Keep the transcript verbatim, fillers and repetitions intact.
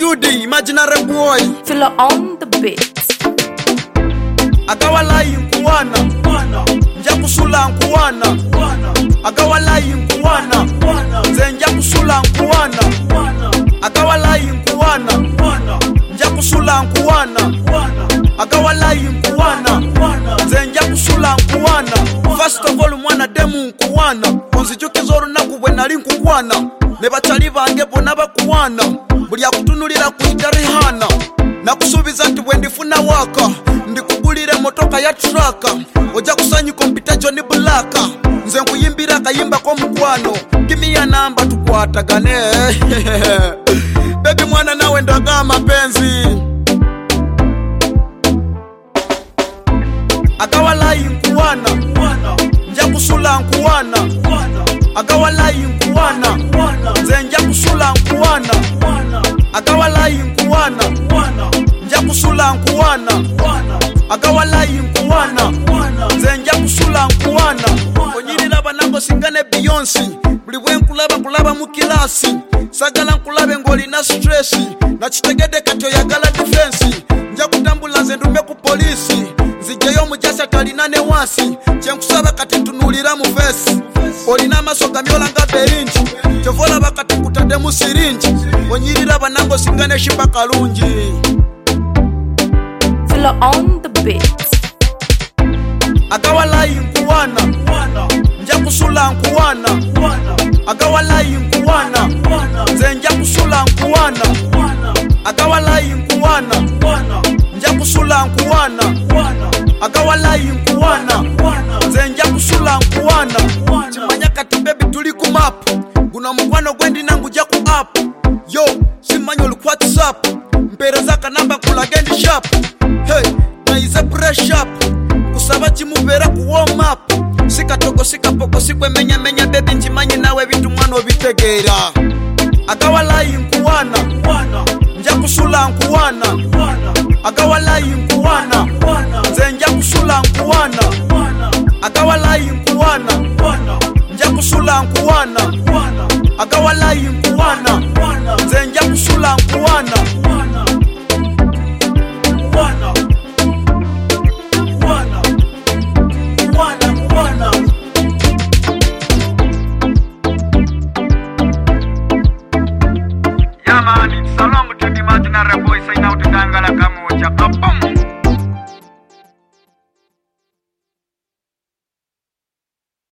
Judy, imaginary boy. Feel on the beat. Agawalai nkuwana, nja kusula nkuwana. Agawalai nkuwana, nze nja kusula nkuwana. Agawalai nkuwana, nja kusula nkuwana. Agawalai nkuwana, nze nja kusula nkuwana. First of all mwana demu nkuwana, onzijukiza olunaku bwe nali nkukwana. Ne batali bange bonna bakuwana, buli akutunulira kuyita Rihanna. Nakusubiza nti bwe ndifuna waka ndikugulire motoka ya traka, ojja kusanyuka mpita Johnny Black. Nze nkuyimbira akayimba k'omukwano, give ya namba tukwatagane. Baby mwana nawe ndaga mapenzi. Agawalai nkuwana, nja kusula nkuwana. Agawalai nkuwana, nze nja kusula nkuwana. Agawalai nkuwana, nja kusula nkuwana. Agawalai nkuwana, nze nja kusula nkuwana. Onyirira banango singane Beyonce, buli bwe nkulaba kulaba mu kilasi. Sagala nkulabe ng'olina stress, nakitegedde kati oyagala defense. Nja kutambula nze ndume ku polisi, nzijjayo omujasi atalina ne wansi. Kyenkusaba kati ntunuulira mu face, olina amaaso gamyola nga beringi. Kyova olaba kati nkutadde mu siringi. Onyirira banango singane shipa kalungi. Feel on the beat. Agawalai nkuwana, nja kusula nkuwana. Agawalai nkuwana, nze nja kusula nkuwana. Agawalai nkuwana, nja kusula nkuwana. Agawalai nkuwana, nze nja kusula nkuwana. Kimanya kati baby tuli ku map, guno mukwano gwendina ngujja ku app. Yo, simanyi olu WhatsApp, mpereza akanamba kulage ndi sharp. Hey, naize press up, kusaba kimubeera ku warm up. Sikatogo sikapoko sikwemenya menya baby nkimanyi nawe bintu mwana obitegeera. Agawalai nkuwana, nja kusula nkuwana. Agawalai nkuwana, nze nja kusula nkuwana. Agawalai nkuwana, nja kusula nkuwana. Agawalai nkuwana, nze nja kusula nkuwana.